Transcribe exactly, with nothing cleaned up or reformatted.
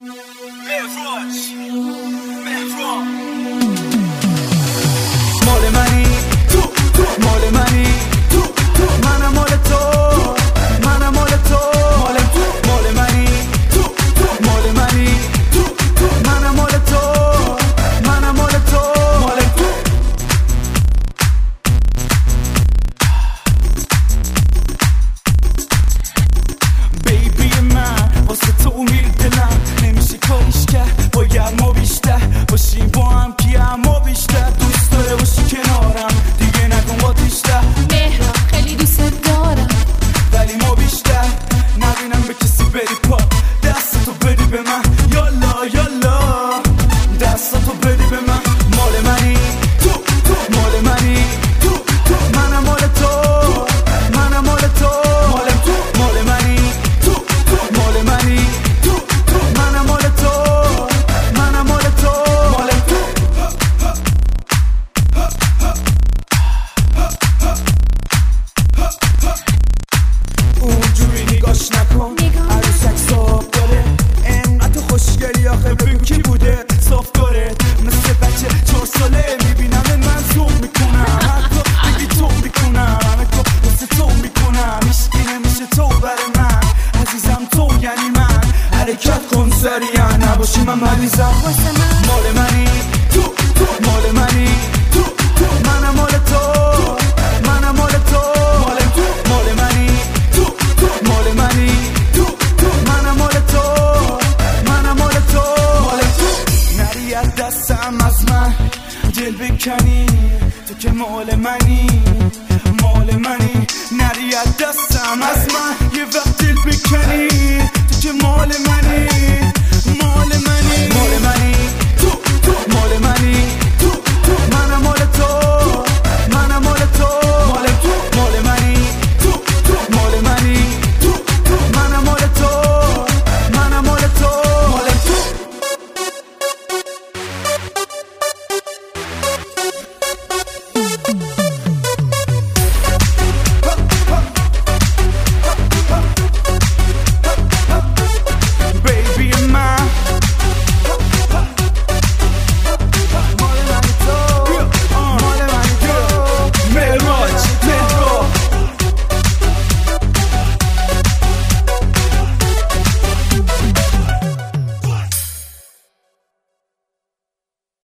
مال منی تو تو مال منی تو تو منم مال تو منم مال تو مال تو مال منی تو تو مال منی تو تو منم مال تو منم مال تو مال تو بیبی من واسه تو میره دلم نمیشه کاریش کرد باید ما بیشتر باشیم با هم که اما بیشتر دوست داره باشی کنارم دیگه نکن با بیشتر مهرم خیلی دوست دارم ولی ما بیشتر نبینم به کسی بری پا دستتو بدی به من یالا یالا دستتو بدی به من مال منی تو تو مال منی تو تو منم مال تو منم مال تو مال تو مال منی تو تو مال منی تو تو منم مال تو منم مال تو مال تو اونجوری نگاش نکن عروسک صاف داره انقدر خوشگلی آخه ببین کی بوده صاف داره مثل بچه چهار ساله میبینم من زوم میکنم حتی بگی تو میکنم همه تو مثل تو میکنم هیچکی نمیشه تو بر من عزیزم تو یعنی من حرکت کن سریع نباشی من مریضم مال منی تو تو مال منی تو تو منم مال تو منم مال تو مال تو مال منی تو تو مال منی تو تو منم مال تو منم مال تو مال تو نری از دستم از من دل بکنی تو که مال منی مال منی نری از دستم از من یه وقت دل بکنی